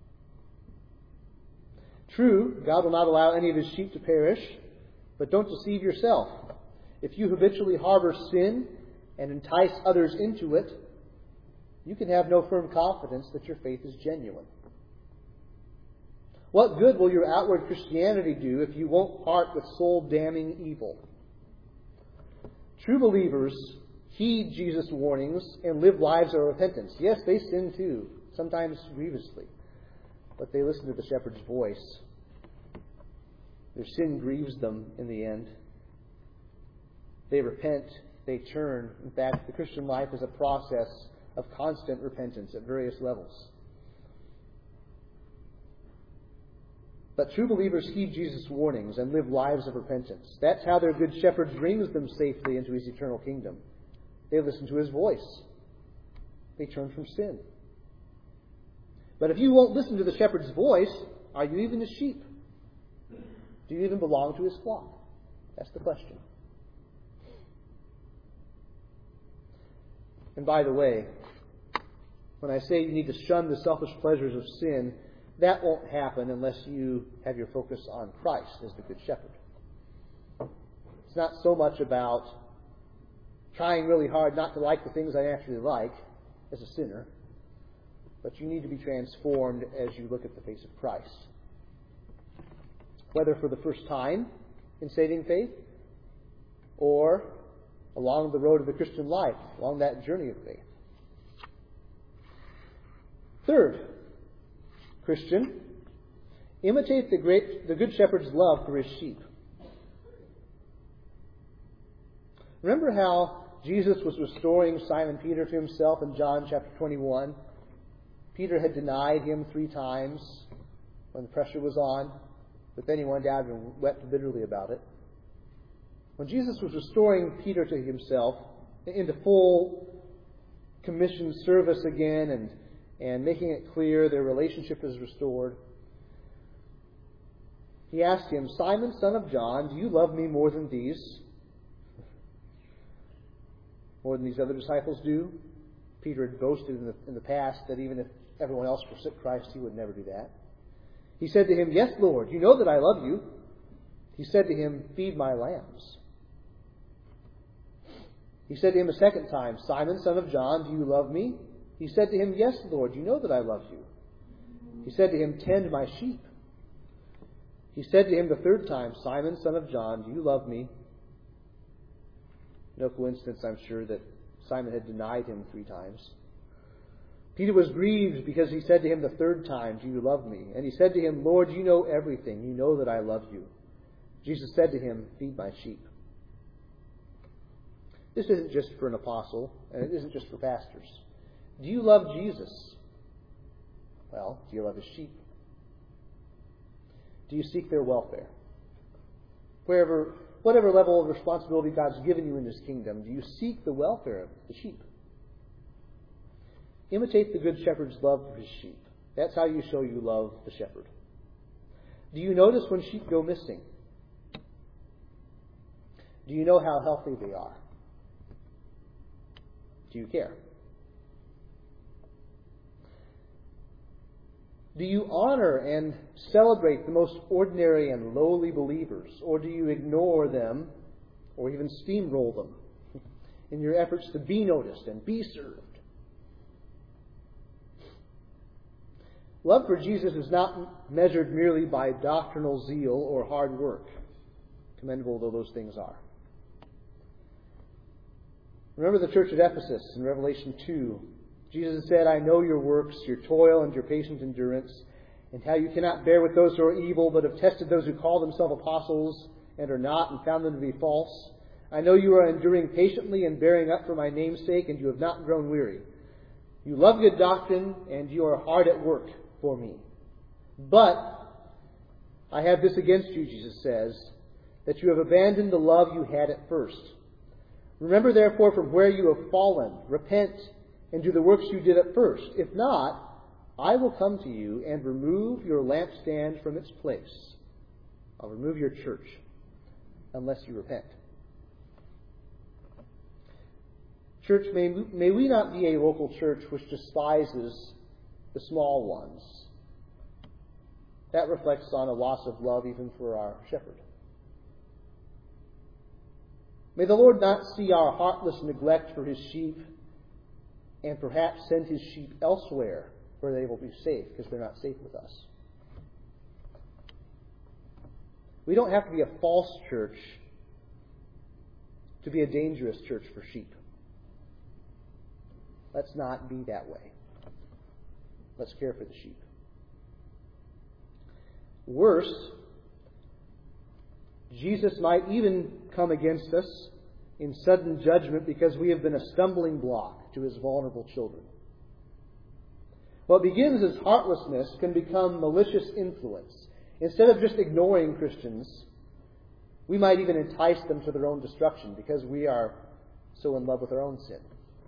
True, God will not allow any of His sheep to perish, but don't deceive yourself. If you habitually harbor sin and entice others into it, you can have no firm confidence that your faith is genuine. What good will your outward Christianity do if you won't part with soul-damning evil? True believers heed Jesus' warnings and live lives of repentance. Yes, they sin too, sometimes grievously, but they listen to the shepherd's voice. Their sin grieves them in the end. They repent, they turn. In fact, the Christian life is a process of constant repentance at various levels. But true believers heed Jesus' warnings and live lives of repentance. That's how their good shepherd brings them safely into his eternal kingdom. They listen to his voice. They turn from sin. But if you won't listen to the shepherd's voice, are you even his sheep? Do you even belong to his flock? That's the question. And by the way, when I say you need to shun the selfish pleasures of sin, that won't happen unless you have your focus on Christ as the Good Shepherd. It's not so much about trying really hard not to like the things I naturally like as a sinner, but you need to be transformed as you look at the face of Christ. Whether for the first time in saving faith or along the road of the Christian life, along that journey of faith. Third, Christian, imitate the great, the Good Shepherd's love for his sheep. Remember how Jesus was restoring Simon Peter to himself in John chapter twenty-one? Peter had denied him three times when the pressure was on, but then he went out and wept bitterly about it. When Jesus was restoring Peter to himself into full commission service again and, and making it clear their relationship is restored, he asked him, "Simon, son of John, do you love me more than these? More than these other disciples do?" Peter had boasted in the, in the past that even if everyone else forsook Christ, he would never do that. He said to him, "Yes, Lord, you know that I love you." He said to him, "Feed my lambs." He said to him a second time, "Simon, son of John, do you love me?" He said to him, "Yes, Lord, you know that I love you." He said to him, "Tend my sheep." He said to him the third time, "Simon, son of John, do you love me?" No coincidence, I'm sure, that Simon had denied him three times. Peter was grieved because he said to him the third time, "Do you love me?" And he said to him, "Lord, you know everything. You know that I love you." Jesus said to him, "Feed my sheep." This isn't just for an apostle, and it isn't just for pastors. Do you love Jesus? Well, do you love his sheep? Do you seek their welfare? Wherever, whatever level of responsibility God's given you in his kingdom, do you seek the welfare of the sheep? Imitate the Good Shepherd's love for his sheep. That's how you show you love the shepherd. Do you notice when sheep go missing? Do you know how healthy they are? Do you care? Do you honor and celebrate the most ordinary and lowly believers, or do you ignore them or even steamroll them in your efforts to be noticed and be served? Love for Jesus is not measured merely by doctrinal zeal or hard work, commendable though those things are. Remember the church at Ephesus in Revelation two. Jesus said, "I know your works, your toil and your patient endurance, and how you cannot bear with those who are evil, but have tested those who call themselves apostles and are not, and found them to be false. I know you are enduring patiently and bearing up for my name's sake, and you have not grown weary. You love good doctrine, and you are hard at work for me. But I have this against you," Jesus says, "that you have abandoned the love you had at first. Remember, therefore, from where you have fallen, repent, and do the works you did at first. If not, I will come to you and remove your lampstand from its place." I'll remove your church unless you repent. Church, may, may we not be a local church which despises the small ones. That reflects on a loss of love even for our shepherd. May the Lord not see our heartless neglect for his sheep and perhaps send his sheep elsewhere where they will be safe because they're not safe with us. We don't have to be a false church to be a dangerous church for sheep. Let's not be that way. Let's care for the sheep. Worse, Jesus might even come against us in sudden judgment because we have been a stumbling block to His vulnerable children. What begins as heartlessness can become malicious influence. Instead of just ignoring Christians, we might even entice them to their own destruction because we are so in love with our own sin.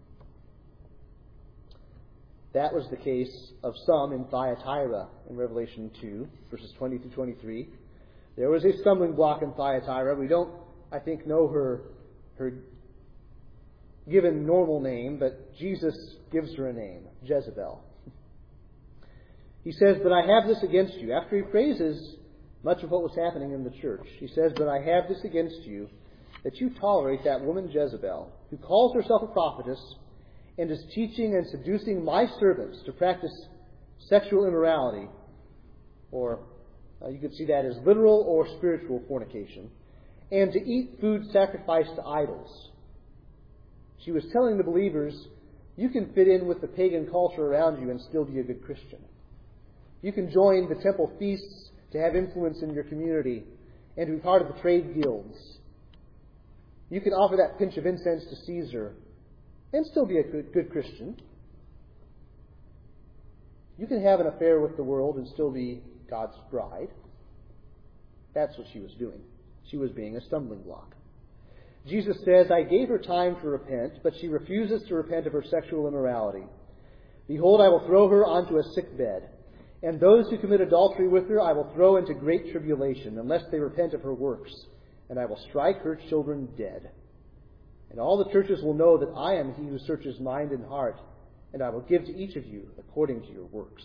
That was the case of some in Thyatira in Revelation two, verses twenty through twenty-three. There was a stumbling block in Thyatira. We don't, I think, know her, her given normal name, but Jesus gives her a name, Jezebel. He says, "But I have this against you." After he praises much of what was happening in the church, he says, "But I have this against you, that you tolerate that woman Jezebel, who calls herself a prophetess, and is teaching and seducing my servants to practice sexual immorality," or uh, you could see that as literal or spiritual fornication, "and to eat food sacrificed to idols." She was telling the believers, you can fit in with the pagan culture around you and still be a good Christian. You can join the temple feasts to have influence in your community and to be part of the trade guilds. You can offer that pinch of incense to Caesar and still be a good, good Christian. You can have an affair with the world and still be God's bride. That's what she was doing. She was being a stumbling block. Jesus says, "I gave her time to repent, but she refuses to repent of her sexual immorality. Behold, I will throw her onto a sick bed, and those who commit adultery with her I will throw into great tribulation, unless they repent of her works, and I will strike her children dead. And all the churches will know that I am He who searches mind and heart, and I will give to each of you according to your works."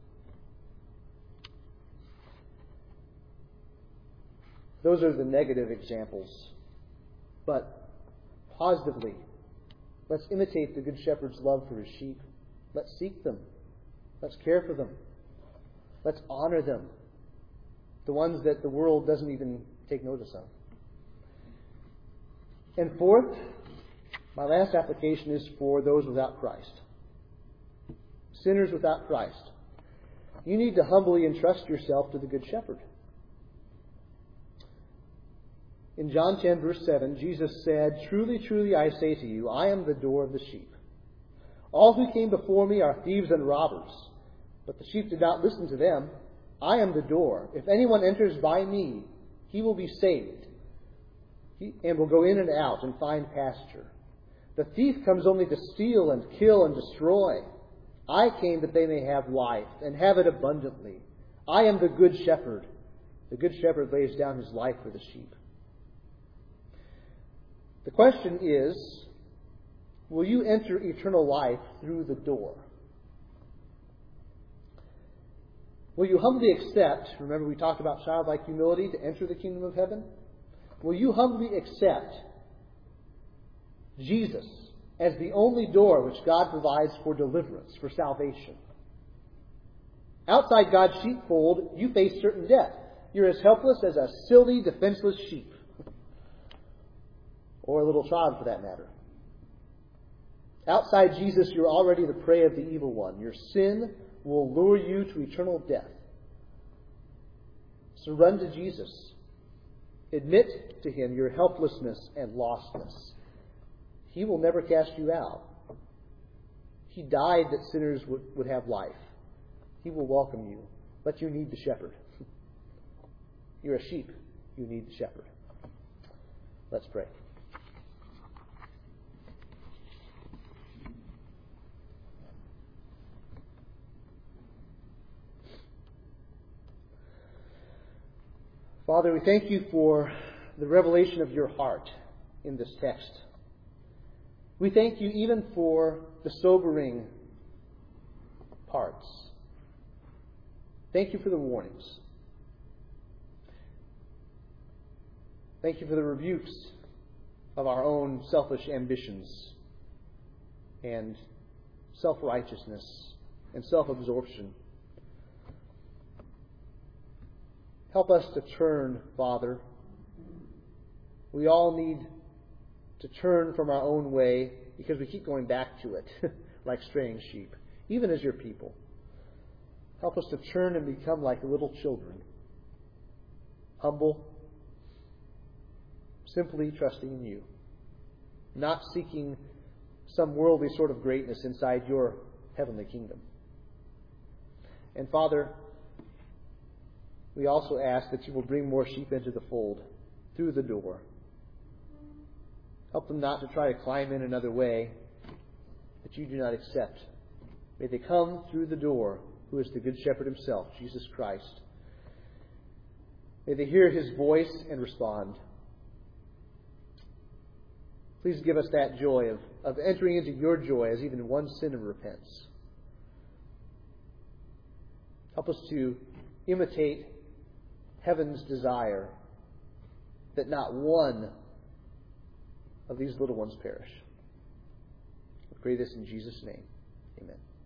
Those are the negative examples. But positively, let's imitate the Good Shepherd's love for His sheep. Let's seek them. Let's care for them. Let's honor them. The ones that the world doesn't even take notice of. And fourth, my last application is for those without Christ. Sinners without Christ. You need to humbly entrust yourself to the Good Shepherd. In John ten, verse seven, Jesus said, "Truly, truly, I say to you, I am the door of the sheep. All who came before me are thieves and robbers, but the sheep did not listen to them. I am the door. If anyone enters by me, he will be saved, and will go in and out and find pasture. The thief comes only to steal and kill and destroy. I came that they may have life and have it abundantly. I am the good shepherd. The good shepherd lays down his life for the sheep." The question is, will you enter eternal life through the door? Will you humbly accept, remember we talked about childlike humility to enter the kingdom of heaven? Will you humbly accept Jesus as the only door which God provides for deliverance, for salvation? Outside God's sheepfold, you face certain death. You're as helpless as a silly, defenseless sheep. Or a little child, for that matter. Outside Jesus, you're already the prey of the evil one. Your sin will lure you to eternal death. So run to Jesus. Admit to Him your helplessness and lostness. He will never cast you out. He died that sinners would, would have life. He will welcome you. But you need the shepherd. You're a sheep. You need the shepherd. Let's pray. Father, we thank you for the revelation of your heart in this text. We thank you even for the sobering parts. Thank you for the warnings. Thank you for the rebukes of our own selfish ambitions and self-righteousness and self-absorption. Help us to turn, Father. We all need to turn from our own way because we keep going back to it like straying sheep, even as your people. Help us to turn and become like little children, humble, simply trusting in you, not seeking some worldly sort of greatness inside your heavenly kingdom. And Father, we also ask that you will bring more sheep into the fold through the door. Help them not to try to climb in another way that you do not accept. May they come through the door, who is the Good Shepherd himself, Jesus Christ. May they hear his voice and respond. Please give us that joy of, of entering into your joy as even one sinner repents. Help us to imitate heaven's desire that not one of these little ones perish. We pray this in Jesus' name. Amen.